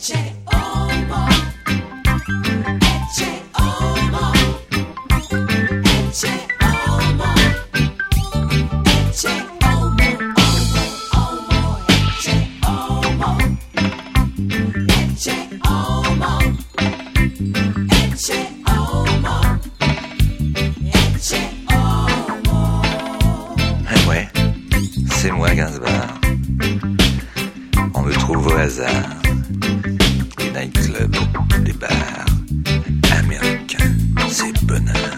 C'est moi Gainsbourg. On me trouve au hasard. Les nightclubs, les bars américains, c'est bonheur.